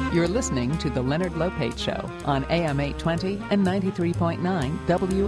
You're listening to The Leonard Lopate Show on AM 820 and 93.9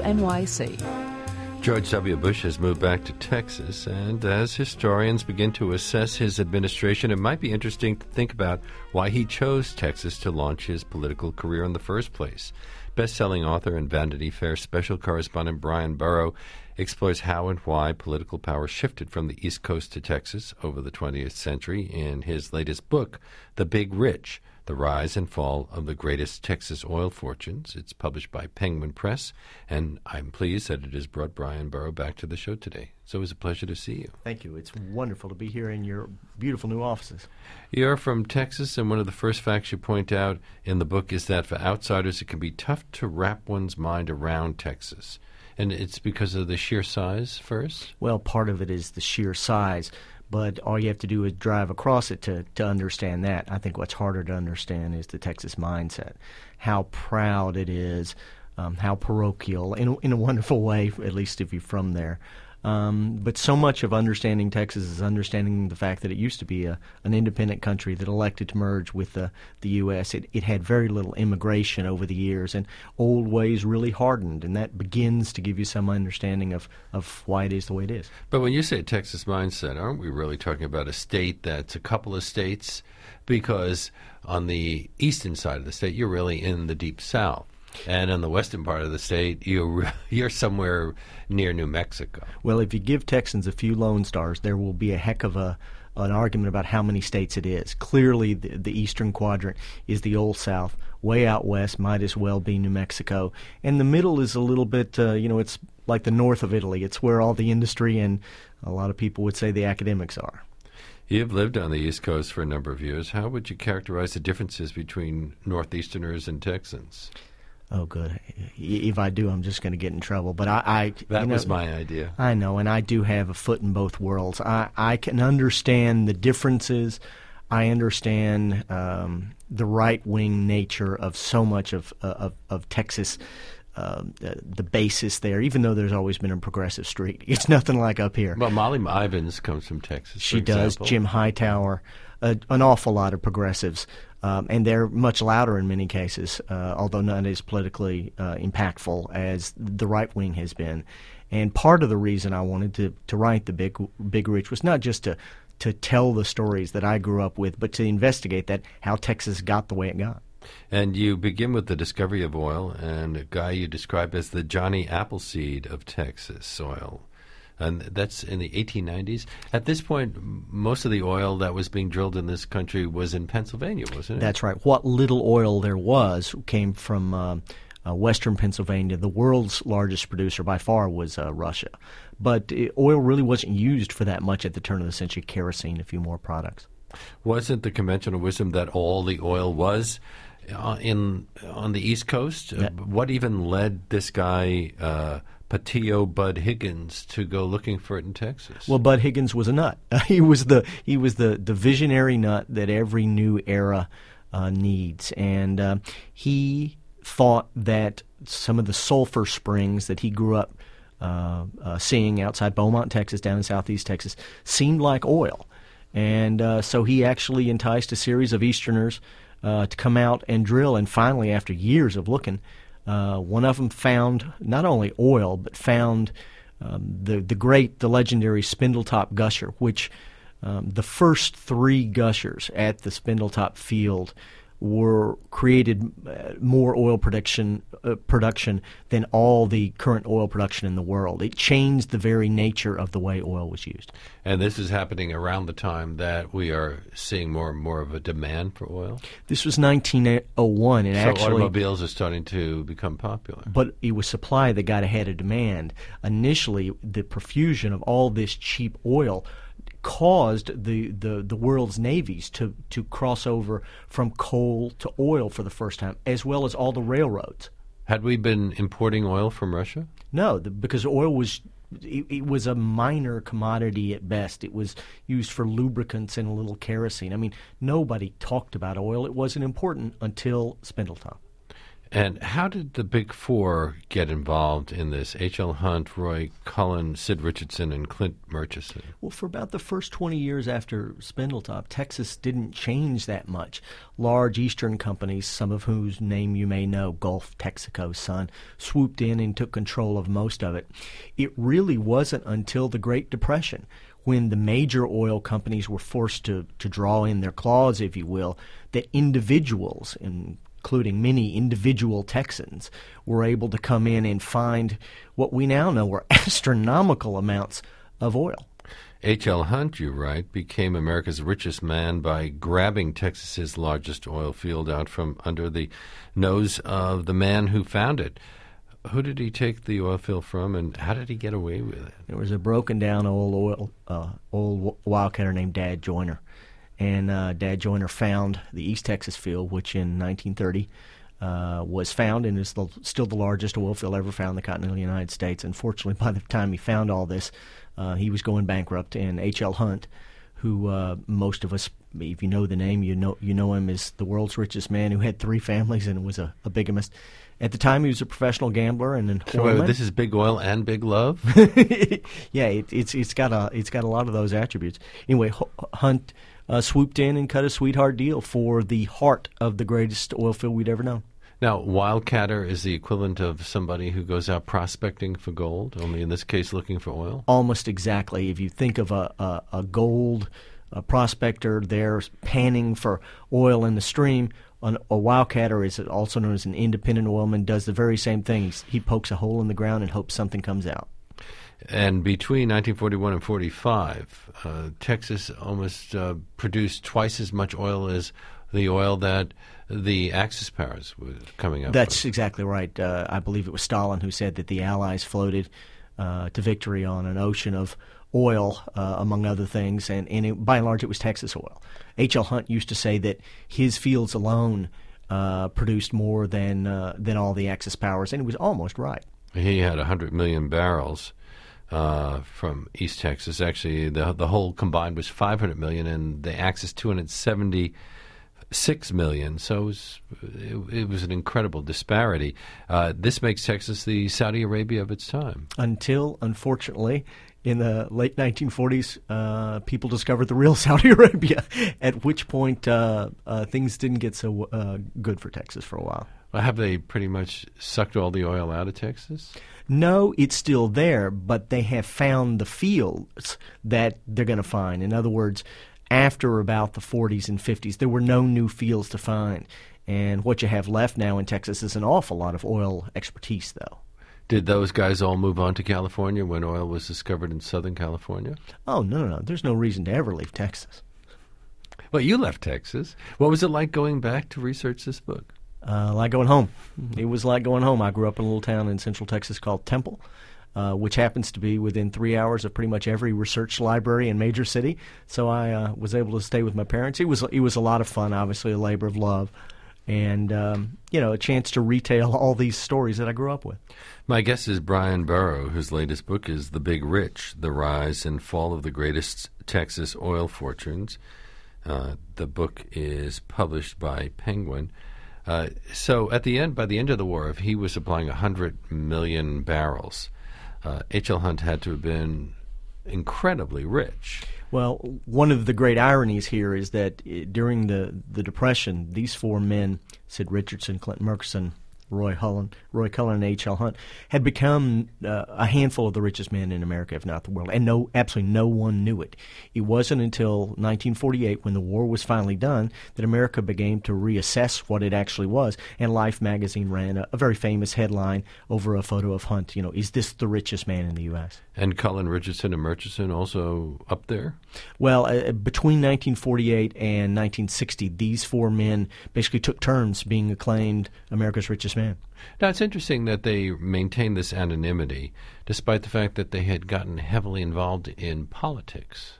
WNYC. George W. Bush has moved back to Texas, and as historians begin to assess his administration, it might be interesting to think about why he chose Texas to launch his political career in the first place. Best-selling author and Vanity Fair special correspondent Brian Burrow explores how and why political power shifted from the East Coast to Texas over the 20th century in his latest book, The Big Rich: The Rise and Fall of the Greatest Texas Oil Fortunes. It's published by Penguin Press, and I'm pleased that it has brought Brian Burrow back to the show today. So it was a pleasure to see you. Thank you. It's wonderful to be here in your beautiful new offices. You're from Texas, and one of the first facts you point out in the book is that for outsiders it can be tough to wrap one's mind around Texas. And it's because of the sheer size first? Well, part of it is the sheer size, but all you have to do is drive across it to understand that. I think what's harder to understand is the Texas mindset, how proud it is, how parochial, in a wonderful way, at least if you're from there. But so much of understanding Texas is understanding the fact that it used to be an independent country that elected to merge with the U.S. It had very little immigration over the years, and old ways really hardened, and that begins to give you some understanding of why it is the way it is. But when you say Texas mindset, aren't we really talking about a state that's a couple of states? Because on the eastern side of the state, you're really in the deep south. And in the western part of the state, you're somewhere near New Mexico. Well, if you give Texans a few Lone Stars, there will be a heck of an argument about how many states it is. Clearly, the eastern quadrant is the Old South. Way out west might as well be New Mexico. And the middle is a little bit, it's like the north of Italy. It's where all the industry and a lot of people would say the academics are. You've lived on the East Coast for a number of years. How would you characterize the differences between Northeasterners and Texans? Oh, good. If I do, I'm just going to get in trouble. But That was my idea. I know, and I do have a foot in both worlds. I can understand the differences. I understand the right-wing nature of so much of Texas, the basis there, even though there's always been a progressive streak. It's nothing like up here. Well, Molly Ivins comes from Texas, She does. Jim Hightower, an awful lot of progressives. And they're much louder in many cases, although not as politically impactful as the right wing has been. And part of the reason I wanted to write The Big Rich was not just to tell the stories that I grew up with, but to investigate that, how Texas got the way it got. And you begin with the discovery of oil, and a guy you describe as the Johnny Appleseed of Texas soil. And that's in the 1890s. At this point, most of the oil that was being drilled in this country was in Pennsylvania, wasn't it? That's right. What little oil there was came from western Pennsylvania. The world's largest producer by far was Russia. But oil really wasn't used for that much at the turn of the century. Kerosene, a few more products. Wasn't the conventional wisdom that all the oil was on the East Coast? What even led this guy Patillo Bud Higgins to go looking for it in Texas? Well, Bud Higgins was a nut. He was the visionary nut that every new era needs, and he thought that some of the sulfur springs that he grew up seeing outside Beaumont, Texas, down in southeast Texas, seemed like oil, and so he actually enticed a series of Easterners to come out and drill, and finally, after years of looking, one of them found not only oil, but found the legendary Spindletop Gusher, which the first three gushers at the Spindletop field created more oil production than all the current oil production in the world. It changed the very nature of the way oil was used. And this is happening around the time that we are seeing more and more of a demand for oil? This was 1901. And so automobiles are starting to become popular. But it was supply that got ahead of demand. Initially, the profusion of all this cheap oil caused the world's navies to cross over from coal to oil for the first time, as well as all the railroads. Had we been importing oil from Russia? No, because oil was it was a minor commodity at best. It was used for lubricants and a little kerosene. I mean, nobody talked about oil. It wasn't important until Spindletop. And how did the Big Four get involved in this? H.L. Hunt, Roy Cullen, Sid Richardson, and Clint Murchison. Well, for about the first 20 years after Spindletop, Texas didn't change that much. Large Eastern companies, some of whose name you may know, Gulf, Texaco, Sun, swooped in and took control of most of it. It really wasn't until the Great Depression, when the major oil companies were forced to draw in their claws, if you will, that individuals, including many individual Texans, were able to come in and find what we now know were astronomical amounts of oil. H.L. Hunt, you write, became America's richest man by grabbing Texas's largest oil field out from under the nose of the man who found it. Who did he take the oil field from, and how did he get away with it? There was a broken-down old wildcatter named Dad Joyner. And Dad Joyner found the East Texas field, which in 1930 was found and is still the largest oil field ever found in the continental United States. Unfortunately, by the time he found all this, he was going bankrupt. And H.L. Hunt, who most of us, if you know the name, you know him as the world's richest man who had 3 families and was a bigamist. At the time, he was a professional gambler and an oilman. This is Big Oil and Big Love? Yeah, it's got a lot of those attributes. Anyway, Hunt swooped in and cut a sweetheart deal for the heart of the greatest oil field we'd ever known. Now, wildcatter is the equivalent of somebody who goes out prospecting for gold, only in this case looking for oil? Almost exactly. If you think of a gold prospector there panning for oil in the stream, a wildcatter is also known as an independent oilman, does the very same thing. He pokes a hole in the ground and hopes something comes out. And between 1941 and 45, Texas almost produced twice as much oil as the oil that the Axis powers were coming up That's with. exactly right. I believe it was Stalin who said that the Allies floated to victory on an ocean of oil, among other things, and by and large it was Texas oil. H.L. Hunt used to say that his fields alone produced more than all the Axis powers, and he was almost right. He had 100 million barrels from East Texas. Actually, the whole combined was 500 million, and the Axis 276 million. So it was an incredible disparity. This makes Texas the Saudi Arabia of its time. Until, unfortunately, in the late 1940s, people discovered the real Saudi Arabia, at which point things didn't get so good for Texas for a while. Well, have they pretty much sucked all the oil out of Texas? No, it's still there, but they have found the fields that they're going to find. In other words, after about the 40s and 50s, there were no new fields to find. And what you have left now in Texas is an awful lot of oil expertise, though. Did those guys all move on to California when oil was discovered in Southern California? Oh, no. There's no reason to ever leave Texas. Well, you left Texas. What was it like going back to research this book? Like going home. It was like going home. I grew up in a little town in central Texas called Temple, which happens to be within 3 hours of pretty much every research library in major city. So I was able to stay with my parents. It was a lot of fun, obviously a labor of love, and a chance to retell all these stories that I grew up with. My guest is Brian Burrow, whose latest book is The Big Rich, The Rise and Fall of the Greatest Texas Oil Fortunes. The book is published by Penguin. So by the end of the war, if he was supplying 100 million barrels, H.L. Hunt had to have been incredibly rich. Well, one of the great ironies here is that during the Depression, these 4 men, Sid Richardson, Clint Murchison, Roy Cullen, and H.L. Hunt, had become a handful of the richest men in America, if not the world, and absolutely no one knew it. It wasn't until 1948, when the war was finally done, that America began to reassess what it actually was, and Life magazine ran a very famous headline over a photo of Hunt, is this the richest man in the U.S.? And Cullen, Richardson, and Murchison also up there? Well, between 1948 and 1960, these 4 men basically took turns being acclaimed America's richest man. Now, it's interesting that they maintained this anonymity, despite the fact that they had gotten heavily involved in politics.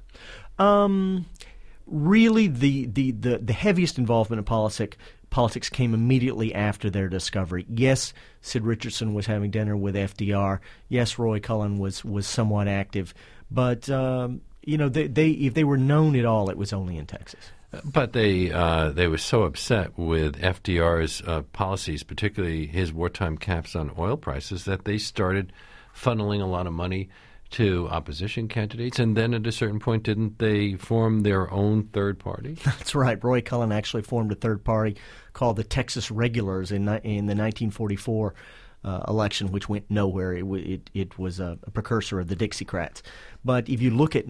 Really, the heaviest involvement in politics came immediately after their discovery. Yes, Sid Richardson was having dinner with FDR. Yes, Roy Cullen was somewhat active. But, if they were known at all, it was only in Texas. But they were so upset with FDR's policies, particularly his wartime caps on oil prices, that they started funneling a lot of money to opposition candidates. And then at a certain point, didn't they form their own third party? That's right. Roy Cullen actually formed a third party called the Texas Regulars in the 1944 election, which went nowhere. It was a precursor of the Dixiecrats. But if you look at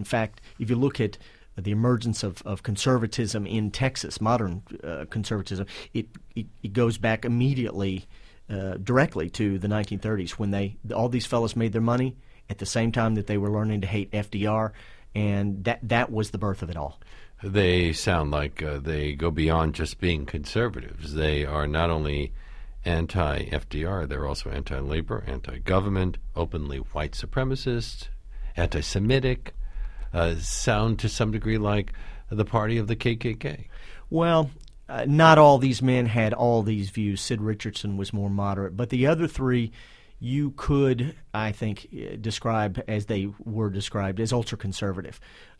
the emergence of conservatism in Texas, modern conservatism, it goes back immediately, directly to the 1930s when all these fellows made their money at the same time that they were learning to hate FDR, and that was the birth of it all. They sound like they go beyond just being conservatives. They are not only anti-FDR, they're also anti-labor, anti-government, openly white supremacist, anti-Semitic, sound to some degree like the party of the KKK. Well, not all these men had all these views. Sid Richardson was more moderate, but the other three you could, I think, describe as they were described as ultra-conservative.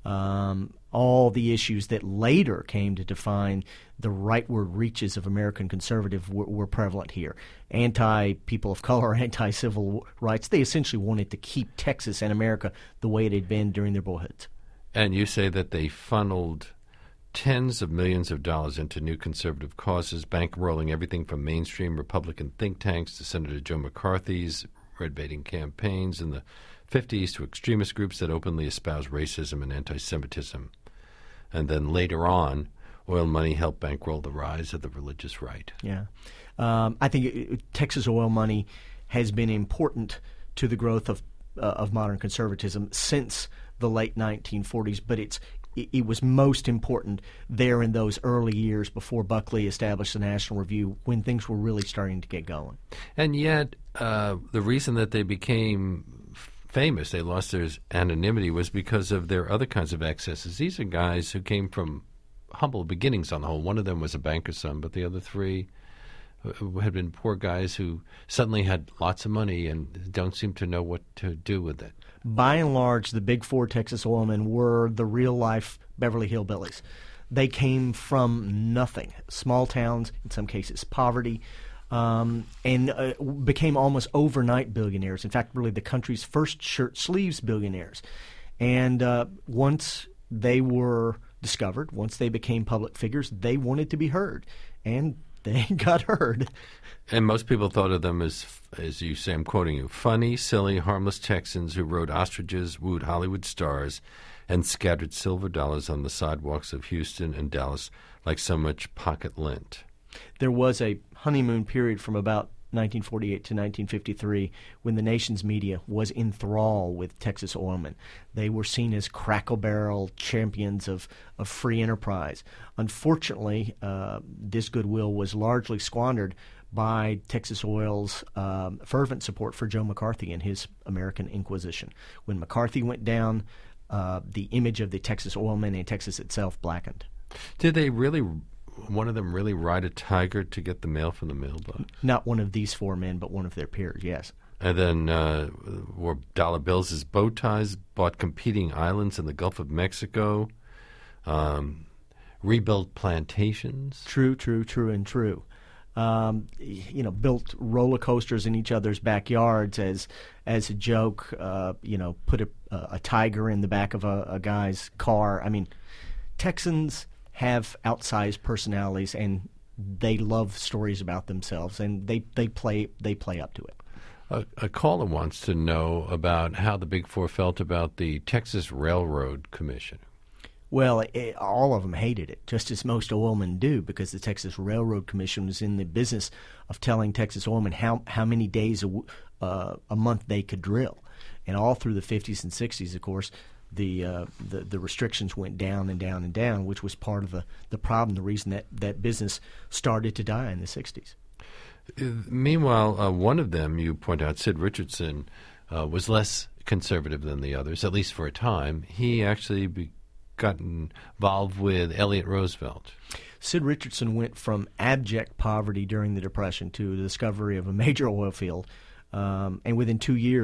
All the issues that later came to define the rightward reaches of American conservative were prevalent here. Anti-people of color, anti-civil rights. They essentially wanted to keep Texas and America the way it had been during their boyhoods. And you say that they funneled tens of millions of dollars into new conservative causes, bankrolling everything from mainstream Republican think tanks to Senator Joe McCarthy's red-baiting campaigns in the 50s to extremist groups that openly espouse racism and anti-Semitism. And then later on, oil money helped bankroll the rise of the religious right. Yeah. I think Texas oil money has been important to the growth of modern conservatism since the late 1940s, but it was most important there in those early years before Buckley established the National Review, when things were really starting to get going. And yet, the reason that they became famous, they lost their anonymity, was because of their other kinds of excesses. These are guys who came from humble beginnings on the whole. One of them was a banker's son, but the other three had been poor guys who suddenly had lots of money and don't seem to know what to do with it. By and large, the big four Texas oilmen were the real-life Beverly Hillbillies. They came from nothing, small towns, in some cases poverty, and became almost overnight billionaires. In fact, really the country's first shirt sleeves billionaires. And once they were discovered, once they became public figures, they wanted to be heard, and they got heard. And most people thought of them as you say, I'm quoting you, funny, silly, harmless Texans who rode ostriches, wooed Hollywood stars, and scattered silver dollars on the sidewalks of Houston and Dallas like so much pocket lint. There was a honeymoon period from about 1948 to 1953 when the nation's media was in thrall with Texas oilmen. They were seen as crackle-barrel champions of free enterprise. Unfortunately, this goodwill was largely squandered by Texas Oil's fervent support for Joe McCarthy and his American Inquisition. When McCarthy went down, the image of the Texas oilmen and Texas itself blackened. Did they really, one of them really ride a tiger to get the mail from the mailbox? Not one of these four men, but one of their peers, yes. And then wore dollar bills as bow ties, bought competing islands in the Gulf of Mexico, rebuilt plantations. True. Built roller coasters in each other's backyards as a joke. Put a tiger in the back of a guy's car. I mean, Texans have outsized personalities, and they love stories about themselves, and they play up to it. A caller wants to know about how the Big Four felt about the Texas Railroad Commission. Well, all of them hated it, just as most oilmen do, because the Texas Railroad Commission was in the business of telling Texas oilmen how many days a month they could drill. And all through the 50s and 60s, of course, the restrictions went down and down and down, which was part of the problem, the reason that business started to die in the 60s. Meanwhile, one of them, you point out, Sid Richardson, was less conservative than the others, at least for a time. He actually got involved with Elliott Roosevelt. Sid Richardson went from abject poverty during the Depression to the discovery of a major oil field, and within 2 years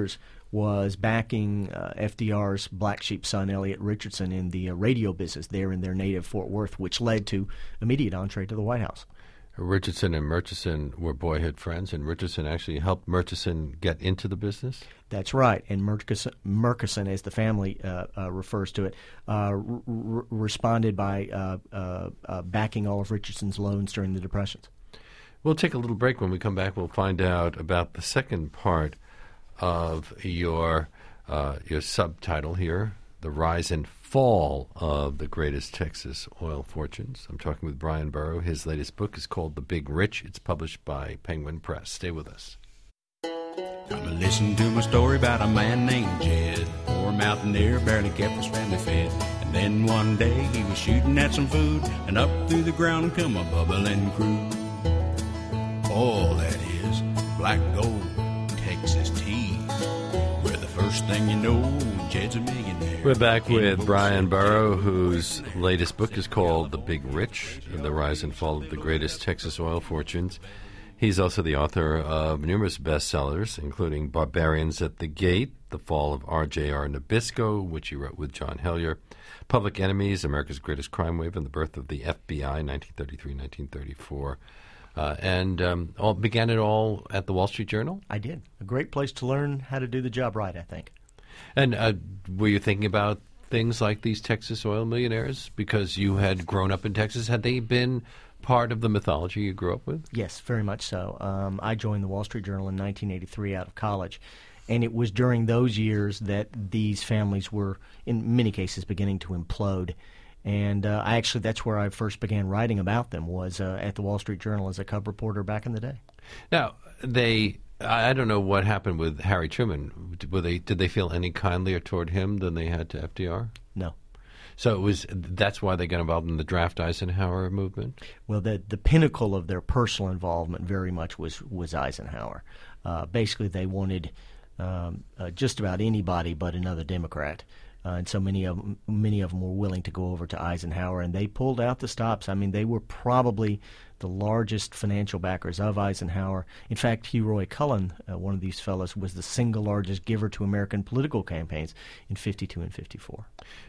was backing FDR's black sheep son, Elliot Richardson, in the radio business there in their native Fort Worth, which led to immediate entree to the White House. Richardson and Murchison were boyhood friends, and Richardson actually helped Murchison get into the business? That's right, and Murchison, as the family refers to it, responded by backing all of Richardson's loans during the Depressions. We'll take a little break. When we come back, we'll find out about the second part of your subtitle here, The Rise and Fall of the Greatest Texas Oil Fortunes. I'm talking with Brian Burrow. His latest book is called The Big Rich. It's published by Penguin Press. Stay with us. Come and listen to my story about a man named Jed. Poor mountaineer, barely kept his family fed. And then one day he was shooting at some food, and up through the ground come a bubbling crude. Oil, that is, black gold, Texas teas. Where the first thing you know, Jed's a millionaire. We're back with Brian Burrow, whose latest book is called The Big Rich, The Rise and Fall of the Greatest Texas Oil Fortunes. He's also the author of numerous bestsellers, including Barbarians at the Gate, The Fall of R.J.R. Nabisco, which he wrote with John Hellyer, Public Enemies, America's Greatest Crime Wave, and the Birth of the FBI, 1933-1934. Began it all at the Wall Street Journal? I did. A great place to learn how to do the job right, I think. And were you thinking about things like these Texas oil millionaires because you had grown up in Texas? Had they been part of the mythology you grew up with? Yes, very much so. I joined the Wall Street Journal in 1983 out of college, and it was during those years that these families were, in many cases, beginning to implode. And that's where I first began writing about them, was at the Wall Street Journal as a cub reporter back in the day. Now, I don't know what happened with Harry Truman. Did they feel any kindlier toward him than they had to FDR? No. So that's why they got involved in the draft Eisenhower movement? Well, the pinnacle of their personal involvement very much was Eisenhower. Basically, they wanted just about anybody but another Democrat. And so many of them were willing to go over to Eisenhower, and they pulled out the stops. I mean, they were probably the largest financial backers of Eisenhower. In fact, Hugh Roy Cullen, one of these fellows, was the single largest giver to American political campaigns in 52 and 54.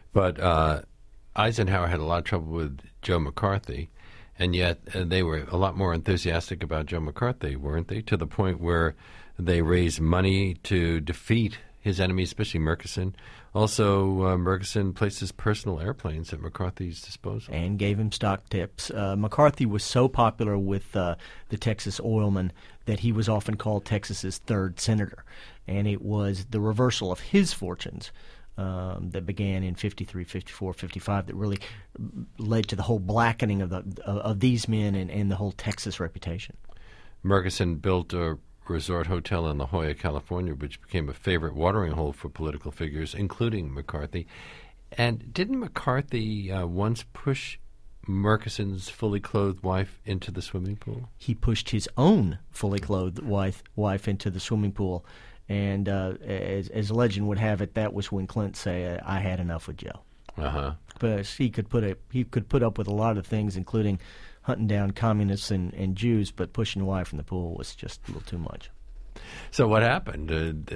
But Eisenhower had a lot of trouble with Joe McCarthy, and yet they were a lot more enthusiastic about Joe McCarthy, weren't they? To the point where they raised money to defeat his enemies, especially Murchison. Also, Murchison placed his personal airplanes at McCarthy's disposal. And gave him stock tips. McCarthy was so popular with the Texas oilmen that he was often called Texas's third senator. And it was the reversal of his fortunes that began in 53, 54, 55 that really led to the whole blackening of these men and the whole Texas reputation. Murchison built a resort hotel in La Jolla, California, which became a favorite watering hole for political figures, including McCarthy. And didn't McCarthy once push Murchison's fully clothed wife into the swimming pool? He pushed his own fully clothed wife into the swimming pool. And as legend would have it, that was when Clint said, "I had enough with Joe." Uh-huh. But he could put up with a lot of things, including hunting down communists and Jews, but pushing a wife in the pool was just a little too much. So what happened?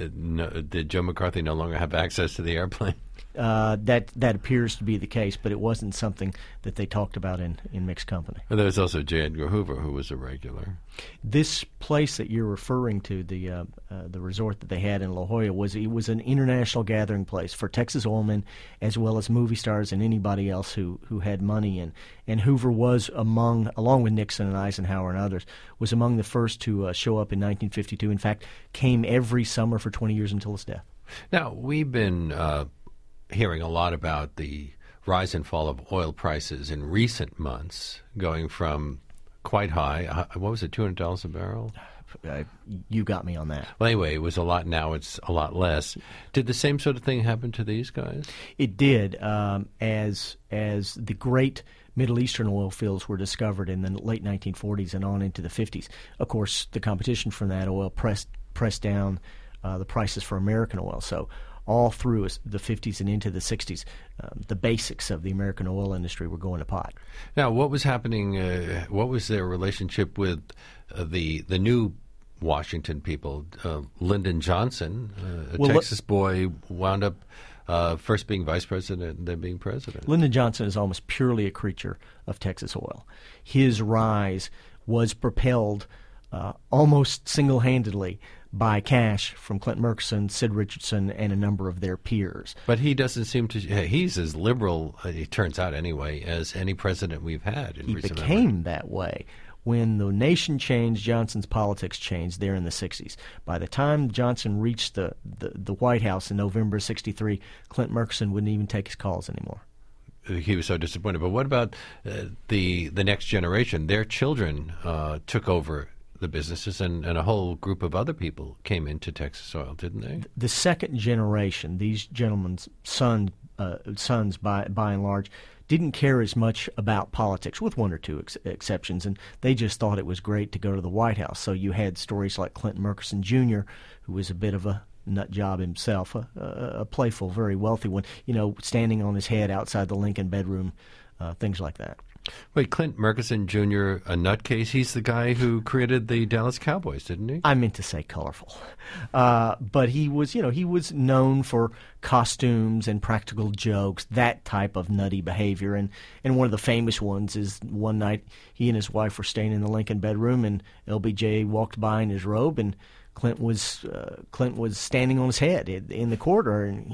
Did Joe McCarthy no longer have access to the airplane? That appears to be the case, but it wasn't something that they talked about in mixed company. And there was also J. Edgar Hoover, who was a regular. This place that you're referring to, the resort that they had in La Jolla, was an international gathering place for Texas oilmen as well as movie stars and anybody else who had money. And Hoover was along with Nixon and Eisenhower and others, was among the first to show up in 1952. In fact, came every summer for 20 years until his death. Now, we've been hearing a lot about the rise and fall of oil prices in recent months, going from quite high. What was it, $200 a barrel? You got me on that. Well, anyway, it was a lot. Now it's a lot less. Did the same sort of thing happen to these guys? It did. As the great Middle Eastern oil fields were discovered in the late 1940s and on into the 50s, of course, the competition from that oil pressed down the prices for American oil. So all through the 50s and into the 60s, the basics of the American oil industry were going to pot. Now, what was happening? What was their relationship with the new Washington people. Lyndon Johnson, a Well, Texas boy, wound up first being vice president and then being president. Lyndon Johnson is almost purely a creature of Texas oil. His rise was propelled almost single-handedly by cash from Clint Murchison, Sid Richardson, and a number of their peers. But he doesn't seem to. He's as liberal, it turns out anyway, as any president we've had in He recent became memory. that way. When the nation changed, Johnson's politics changed there in the 60s. By the time Johnson reached the White House in November of 63, Clint Murchison wouldn't even take his calls anymore. He was so disappointed. But what about the next generation? Their children took over the businesses, and a whole group of other people came into Texas Oil, didn't they? The second generation, these gentlemen's sons by and large, didn't care as much about politics, with one or two exceptions, and they just thought it was great to go to the White House. So you had stories like Clinton Murchison Jr., who was a bit of a nut job himself, a playful, very wealthy one, standing on his head outside the Lincoln bedroom, things like that. Wait, Clint Murchison Jr., a nutcase? He's the guy who created the Dallas Cowboys, didn't he? I meant to say colorful. But he was, he was known for costumes and practical jokes, that type of nutty behavior. And one of the famous ones is one night he and his wife were staying in the Lincoln bedroom, and LBJ walked by in his robe, and Clint was standing on his head in the corridor, and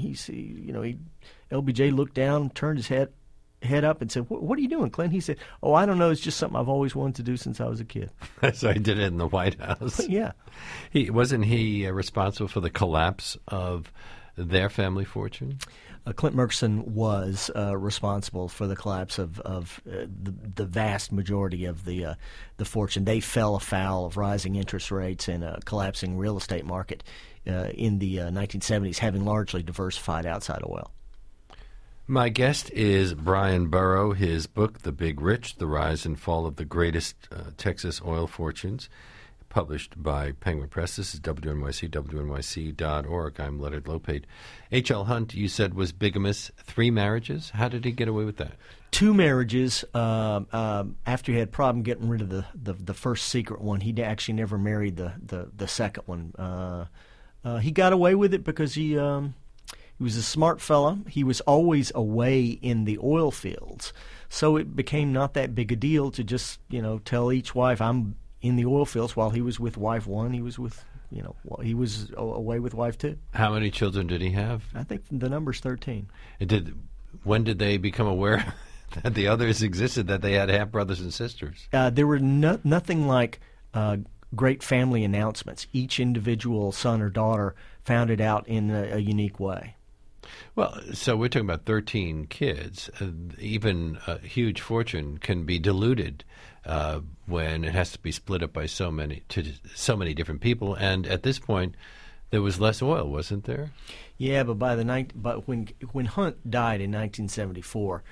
LBJ looked down, turned his head up and said, "What are you doing, Clint?" He said, "Oh, I don't know. It's just something I've always wanted to do since I was a kid." So he did it in the White House. Yeah. Wasn't he responsible for the collapse of their family fortune? Clint Murchison was responsible for the collapse of the vast majority of the fortune. They fell afoul of rising interest rates and a collapsing real estate market in the 1970s, having largely diversified outside oil. My guest is Brian Burrow. His book, The Big Rich, The Rise and Fall of the Greatest Texas Oil Fortunes, published by Penguin Press. This is WNYC, WNYC.org. I'm Leonard Lopate. H.L. Hunt, you said, was bigamous. 3 marriages? How did he get away with that? 2 marriages. After he had a problem getting rid of the first secret one, he actually never married the second one. He got away with it because he was a smart fella. He was always away in the oil fields, so it became not that big a deal to just tell each wife, "I'm in the oil fields." While he was with wife 1, he was with he was away with wife 2. How many children did he have? I think the number's 13. When did they become aware that the others existed, that they had half brothers and sisters? There were nothing like great family announcements. Each individual son or daughter found it out in a unique way. Well, so we're talking about 13 kids. Even a huge fortune can be diluted when it has to be split up by so many different people. And at this point, there was less oil, wasn't there? Yeah, but when Hunt died in 1974,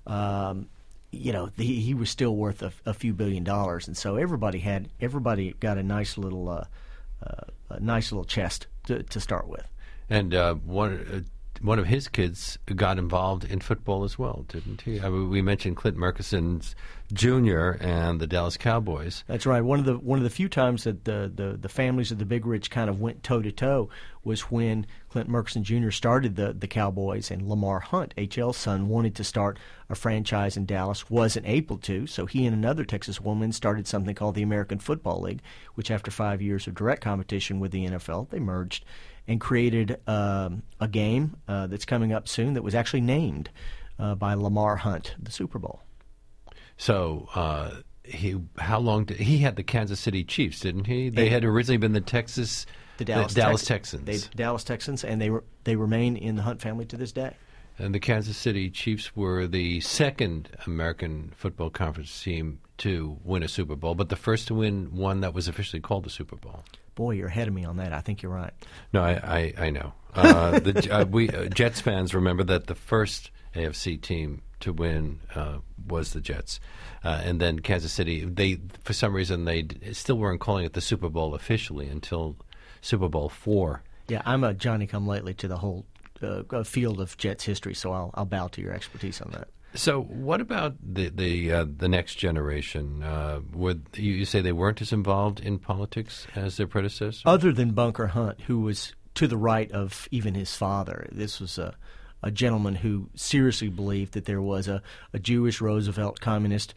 he was still worth a few $1 billion, and so everybody got a nice little chest to start with. And one of his kids got involved in football as well, didn't he? I mean, we mentioned Clint Murchison Jr. and the Dallas Cowboys. That's right. One of the few times that the families of the Big Rich kind of went toe to toe was when Clint Murchison Jr. started the Cowboys, and Lamar Hunt, H.L.'s son, wanted to start a franchise in Dallas, wasn't able to, so he and another Texas woman started something called the American Football League, which after 5 years of direct competition with the NFL, they merged and created a game that's coming up soon that was actually named by Lamar Hunt, the Super Bowl. So he had the Kansas City Chiefs, didn't he? They had originally been the Dallas Texans. Dallas Texans, and they remain in the Hunt family to this day. And the Kansas City Chiefs were the second American Football Conference team to win a Super Bowl, but the first to win one that was officially called the Super Bowl. Boy, you're ahead of me on that. I think you're right. No, I know. We Jets fans remember that the first AFC team to win was the Jets, and then Kansas City. They, for some reason, they still weren't calling it the Super Bowl officially until Super Bowl IV. Yeah, I'm a Johnny-come-lately to the whole field of Jets history, so I'll bow to your expertise on that. So, what about the next generation? Would you say they weren't as involved in politics as their predecessors? Other than Bunker Hunt, who was to the right of even his father. This was a gentleman who seriously believed that there was a Jewish Roosevelt communist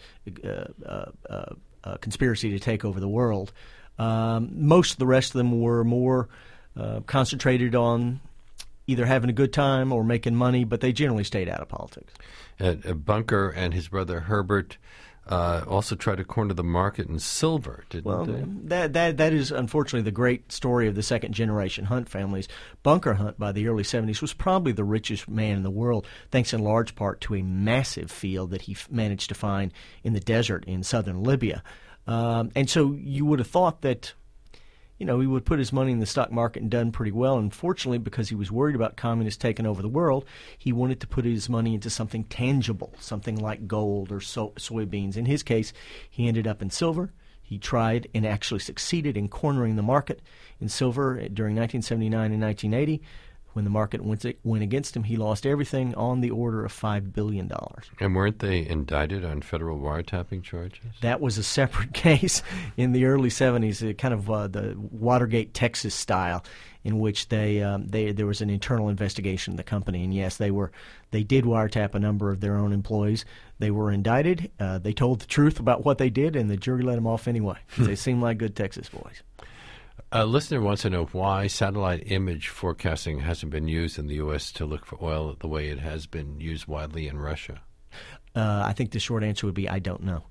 conspiracy to take over the world. Most of the rest of them were more concentrated on either having a good time or making money, but they generally stayed out of politics. Bunker and his brother Herbert also tried to corner the market in silver, didn't they? That is unfortunately the great story of the second-generation Hunt families. Bunker Hunt, by the early 70s, was probably the richest man in the world, thanks in large part to a massive field that he managed to find in the desert in southern Libya. And so you would have thought that he would put his money in the stock market and done pretty well. Unfortunately, because he was worried about communists taking over the world, he wanted to put his money into something tangible, something like gold or soybeans. In his case, he ended up in silver. He tried and actually succeeded in cornering the market in silver during 1979 and 1980. When the market went against him, he lost everything on the order of $5 billion. And weren't they indicted on federal wiretapping charges? That was a separate case in the early 70s, kind of the Watergate, Texas style, in which there was an internal investigation of the company. And yes, they did wiretap a number of their own employees. They were indicted. They told the truth about what they did, and the jury let them off anyway. They seemed like good Texas boys. A listener wants to know why satellite image forecasting hasn't been used in the U.S. to look for oil the way it has been used widely in Russia. I think the short answer would be I don't know.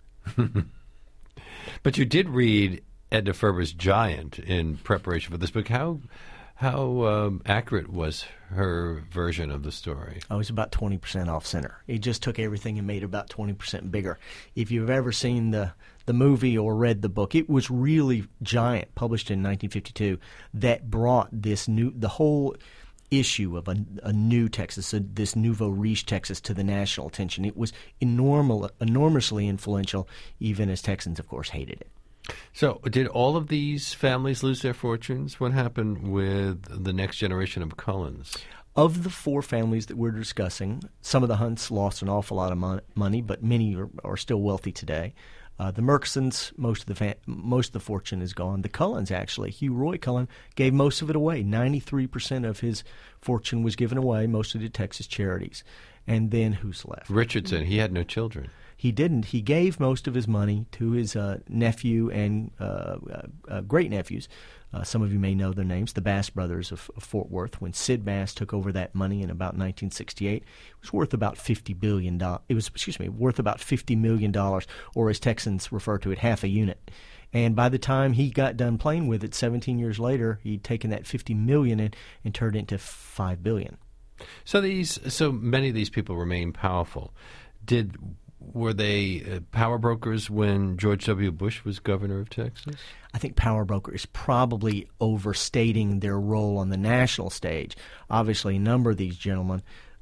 But you did read Edna Ferber's Giant in preparation for this book. How accurate was her version of the story? I was about 20% off center. He just took everything and made it about 20% bigger. If you've ever seen the movie or read the book, it was really Giant, published in 1952, that brought the whole issue of a new Texas, this nouveau riche Texas, to the national attention. It was enormously influential, even as Texans, of course, hated it. So did all of these families lose their fortunes? What happened with the next generation of Cullens? Of the four families that we're discussing, some of the Hunts lost an awful lot of money, but many are still wealthy today. The Murchisons, most of the fortune is gone. The Cullens, actually, Hugh Roy Cullen gave most of it away. 93% of his fortune was given away, mostly to Texas charities. And then who's left? Richardson, he had no children. He didn't. He gave most of his money to his nephew and great-nephews. Some of you may know their names, the Bass brothers of Fort Worth. When Sid Bass took over that money in about 1968, it was worth about $50 billion. It was, worth about $50 million, or as Texans refer to it, half a unit. And by the time he got done playing with it, 17 years later, he'd taken that $50 million and turned it into $5 billion. So many of these people remain powerful. Were they power brokers when George W. Bush was governor of Texas? I think power broker is probably overstating their role on the national stage. Obviously, a number of these gentlemen,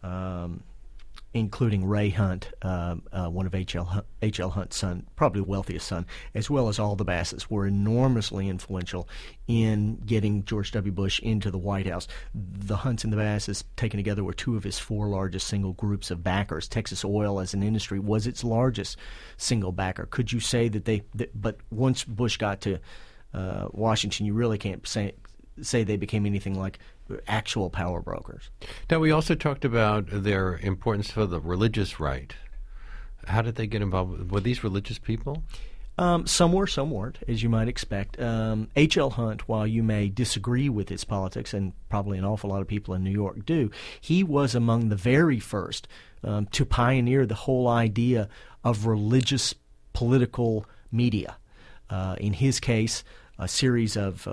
including Ray Hunt, one of H.L. Hunt's son, probably the wealthiest son, as well as all the Basses, were enormously influential in getting George W. Bush into the White House. The Hunts and the Basses, taken together, were two of his four largest single groups of backers. Texas Oil, as an industry, was its largest single backer. Could you say but once Bush got to Washington, you really can't say they became anything like actual power brokers. Now, we also talked about their importance for the religious right. How did they get involved? Were these religious people? Some were, some weren't, as you might expect. H.L. Hunt, while you may disagree with his politics, and probably an awful lot of people in New York do, he was among the very first to pioneer the whole idea of religious political media. In his case, a series of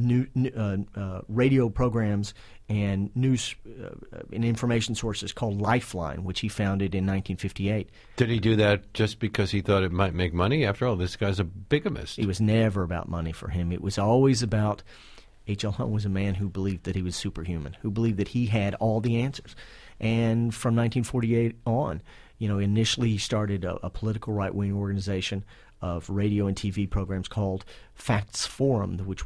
radio programs and news and information sources called Lifeline, which he founded in 1958. Did he do that just because he thought it might make money? After all, this guy's a bigamist. It was never about money for him. It was always about H.L. Hunt was a man who believed that he was superhuman, who believed that he had all the answers. And from 1948 on, initially he started a political right-wing organization of radio and TV programs called Facts Forum, which was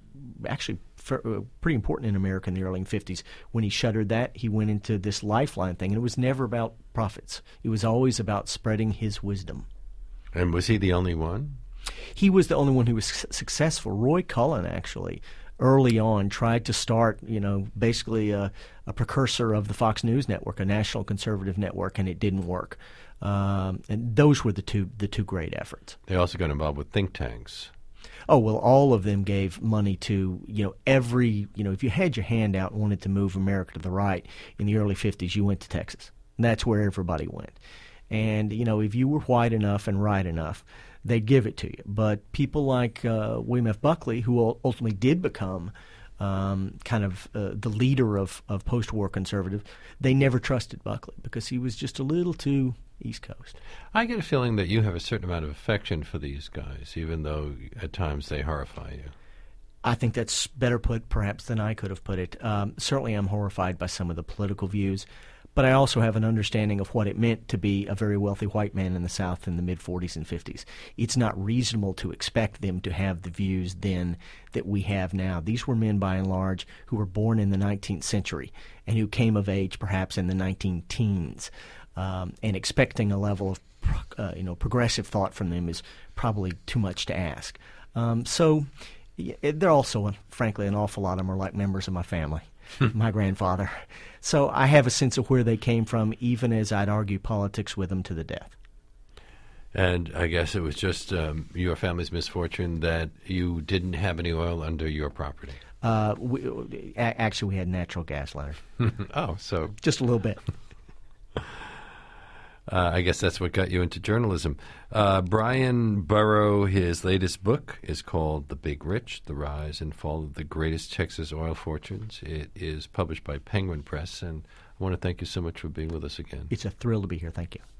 actually pretty important in America in the early 50s. When he shuttered that, he went into this Lifeline thing, and it was never about profits. It was always about spreading his wisdom. And was he the only one? He was the only one who was successful. Roy Cullen, actually, early on tried to start, basically a precursor of the Fox News network, a national conservative network, and it didn't work. And those were the two great efforts. They also got involved with think tanks. Oh, well, all of them gave money to, if you had your hand out and wanted to move America to the right in the early 50s, you went to Texas. And that's where everybody went. And, if you were white enough and right enough, they'd give it to you. But people like William F. Buckley, who ultimately did become the leader of post-war conservative, they never trusted Buckley because he was just a little too East Coast. I get a feeling that you have a certain amount of affection for these guys, even though at times they horrify you. I think that's better put, perhaps, than I could have put it. Certainly I'm horrified by some of the political views, but I also have an understanding of what it meant to be a very wealthy white man in the South in the mid-40s and 50s. It's not reasonable to expect them to have the views then that we have now. These were men, by and large, who were born in the 19th century and who came of age perhaps in the 19-teens. And expecting a level of progressive thought from them is probably too much to ask. So they're also, frankly, an awful lot of them are like members of my family, my grandfather. So I have a sense of where they came from, even as I'd argue politics with them to the death. And I guess it was just your family's misfortune that you didn't have any oil under your property. Actually, we had natural gas, Leonard. Oh, so just a little bit. I guess that's what got you into journalism. Brian Burrow, his latest book is called The Big Rich, The Rise and Fall of the Greatest Texas Oil Fortunes. It is published by Penguin Press, and I want to thank you so much for being with us again. It's a thrill to be here. Thank you.